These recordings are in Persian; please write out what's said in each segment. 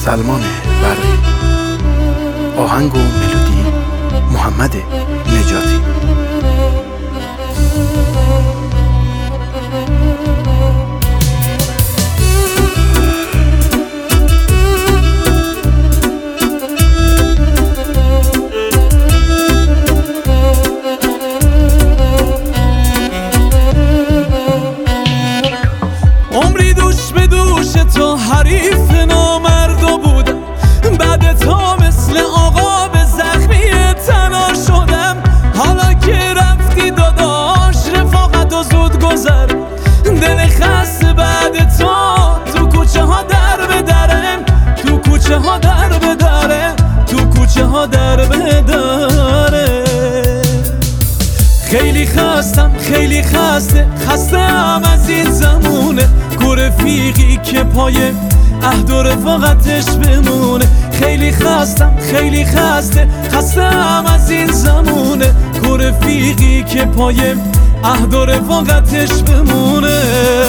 سلمان برقی. آهنگ و ملودی محمد نجاتی. عمری دوش به دوش تو حریف نامردا بودم، بعد تا مثل آقا به زخمی تنها شدم. حالا که رفتی داداش رفاقت و زود گذر، دل خسته بعد تو کوچه ها در به دره، تو کوچه ها در به دره، تو کوچه ها در به دره. خیلی خستم خیلی خستم از این زمونه، کو رفیقی که پای عهد و رفاقتش بمونه. خیلی خستم از این زمونه، کو رفیقی که پای عهد و رفاقتش بمونه.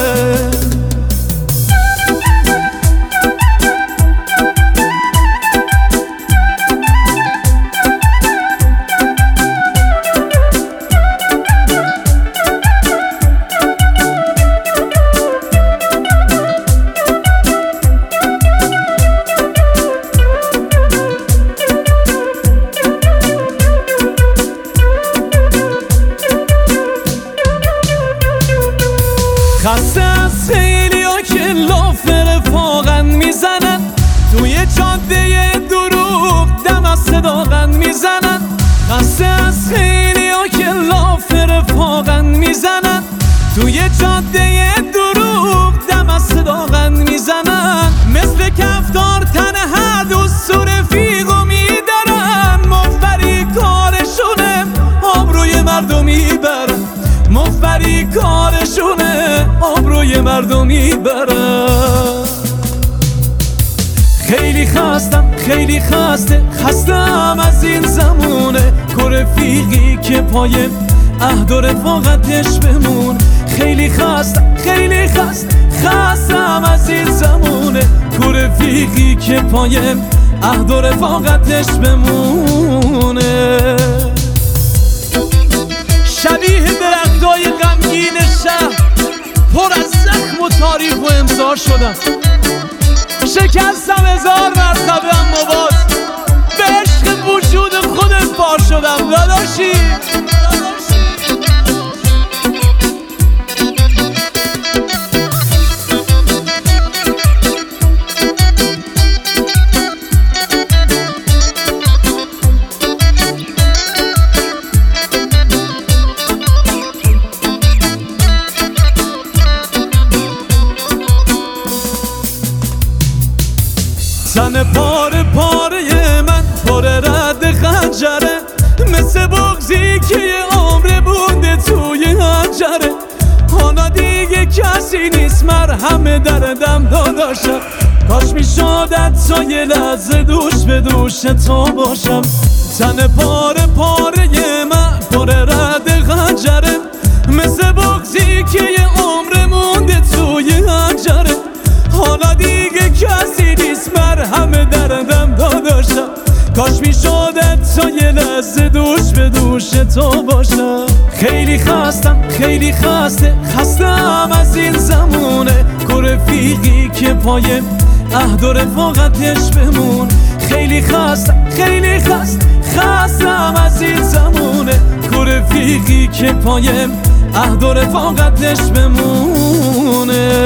خسته از خیلی ها که لاف رفاقن میزنن، توی جاده دروغ دم از صداقن میزنن. خسته از خیلی ها که لاف رفاقن میزنن، توی جاده دروغ دم از صداقن میزنن. مثل کفتار تن هر دوست و رفیقو میدارن، مفبری کارشونه آبروی مردم میبرن، مفبری کارشونه آبروی مردم میبرن. خیلی خستم از این زمونه، کو رفیقی که پای عهد و رفاقتش بمون. خیلی خستم از این زمونه، کو رفیقی که پای عهد و رفاقتش بمونه. شبیه درختای غمگین شهر پر از زخم و تاریخ و امضا شدم. شکستم 1000 مرتبه اما باز به عشق وجود خودت پار شدم داداشی. تن پاره من پر رد خنجره، مثل بغضی که یه عمر بونده توی حنجره. حالا دیگه کسی نیست مرهم دردم داداشم، کاش میشد تا یه لحظه دوش به دوش تو باشم. تن پاره من پر رد خنجره، مثل بغضی که یه عمر مونده توی حنجره. حالا دیگه کسی نیست مرهم دردم داداشم، کاش میشد تا یه لحظه دوش به دوش تو باشم. خیلی خستم از این زمونه، کو رفیقی که پای عهد و رفاقتش بمون. خیلی خستم از این زمونه، کو رفیقی که پای عهد و رفاقتش بمونه.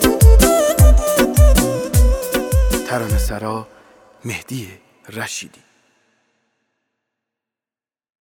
ترانه‌سرا مهدی رشیدی.